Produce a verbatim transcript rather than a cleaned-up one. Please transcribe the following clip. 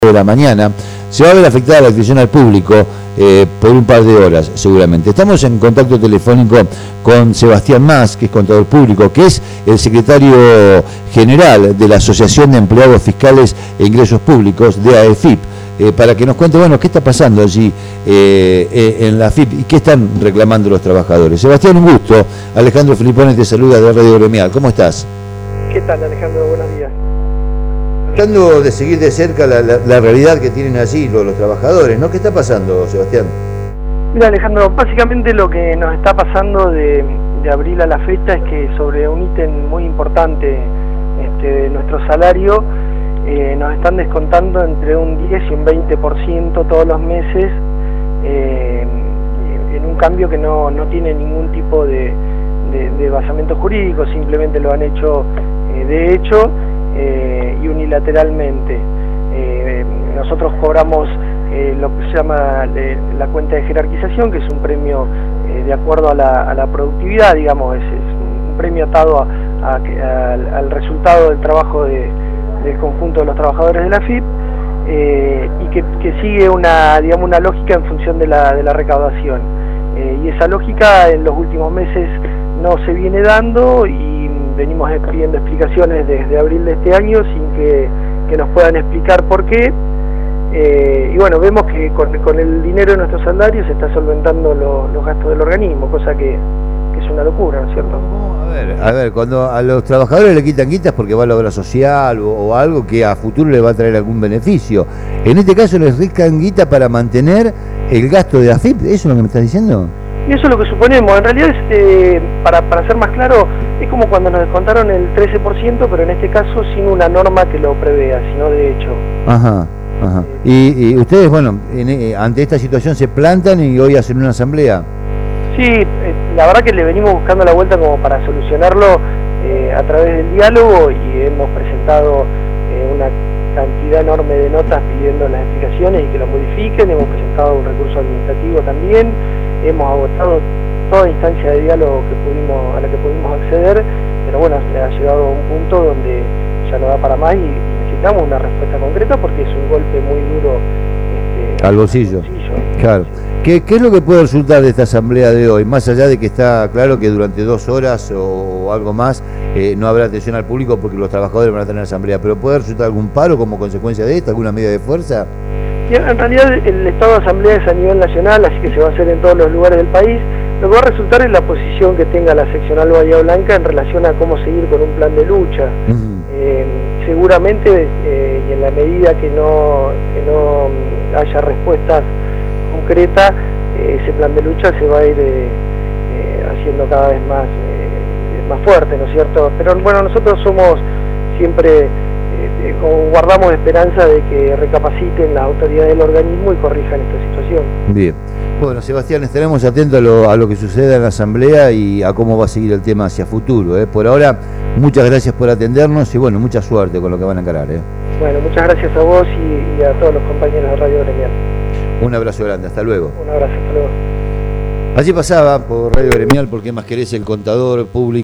de la mañana, se va a ver afectada la atención al público eh, por un par de horas seguramente. Estamos en contacto telefónico con Sebastián Mas, que es contador público, que es el secretario general de la Asociación de Empleados Fiscales e Ingresos Públicos de A E F I P, eh, para que nos cuente, bueno, qué está pasando allí eh, eh, en la A F I P y qué están reclamando los trabajadores. Sebastián, un gusto. Alejandro Filipone te saluda de Radio Gremial. ¿Cómo estás? ¿Qué tal, Alejandro? Buenos días. Tratando de seguir de cerca la, la, la realidad que tienen allí los, los trabajadores, ¿no? ¿Qué está pasando, Sebastián? Mira, Alejandro, básicamente lo que nos está pasando de, de abril a la fecha es que sobre un ítem muy importante este, de nuestro salario eh, nos están descontando entre un diez y un veinte por ciento todos los meses eh, en un cambio que no, no tiene ningún tipo de, de, de basamento jurídico, simplemente lo han hecho eh, de hecho Eh, y unilateralmente. Eh, nosotros cobramos eh, lo que se llama eh, la cuenta de jerarquización, que es un premio eh, de acuerdo a la, a la productividad, digamos, es, es un premio atado a, a, a, al, al resultado del trabajo de, del conjunto de los trabajadores de la A F I P, eh, y que, que sigue una, digamos, una lógica en función de la, de la recaudación. Eh, y esa lógica en los últimos meses no se viene dando y venimos pidiendo explicaciones desde abril de este año sin que, que nos puedan explicar por qué. Eh, y bueno, vemos que con, con el dinero de nuestros salarios se está solventando lo, los gastos del organismo, cosa que, que es una locura, ¿no es cierto? A ver, a ver, cuando a los trabajadores le quitan quitas porque va a la obra social o, o algo que a futuro le va a traer algún beneficio. En este caso les quitan guita para mantener el gasto de A F I P, ¿eso es lo que me estás diciendo? Y eso es lo que suponemos. En realidad, es, eh, para, para ser más claro, es como cuando nos descontaron el trece por ciento, pero en este caso sin una norma que lo prevea, sino de hecho. Ajá, ajá. Y, y ustedes, bueno, en, eh, ante esta situación se plantan y hoy hacen una asamblea. Sí, eh, la verdad que le venimos buscando la vuelta como para solucionarlo eh, a través del diálogo y hemos presentado eh, una cantidad enorme de notas pidiendo las explicaciones y que lo modifiquen. Hemos presentado un recurso administrativo también. Hemos agotado toda instancia de diálogo que pudimos, a la que pudimos acceder, pero bueno, ha llegado a un punto donde ya no da para más y, y necesitamos una respuesta concreta porque es un golpe muy duro este, al bolsillo. Al bolsillo. Claro. ¿Qué, ¿Qué es lo que puede resultar de esta asamblea de hoy? Más allá de que está claro que durante dos horas o, o algo más eh, no habrá atención al público porque los trabajadores van a tener asamblea, pero ¿puede resultar algún paro como consecuencia de esto, alguna medida de fuerza? En realidad el estado de asamblea es a nivel nacional, así que se va a hacer en todos los lugares del país. Lo que va a resultar es la posición que tenga la seccional Bahía Blanca en relación a cómo seguir con un plan de lucha. Uh-huh. eh, seguramente, eh, y en la medida que no, que no haya respuestas concretas, eh, ese plan de lucha se va a ir eh, eh, haciendo cada vez más, eh, más fuerte, ¿no es cierto? Pero bueno, nosotros somos siempre... Eh, guardamos esperanza de que recapaciten las autoridades del organismo y corrijan esta situación. Bien. Bueno, Sebastián, estaremos atentos a lo, a lo que suceda en la asamblea y a cómo va a seguir el tema hacia futuro. ¿eh? Por ahora, muchas gracias por atendernos y bueno, mucha suerte con lo que van a encarar. ¿eh? Bueno, muchas gracias a vos y, y a todos los compañeros de Radio Gremial. Un abrazo grande, hasta luego. Un abrazo, hasta luego. Allí pasaba por Radio Gremial, porque más querés, el contador público.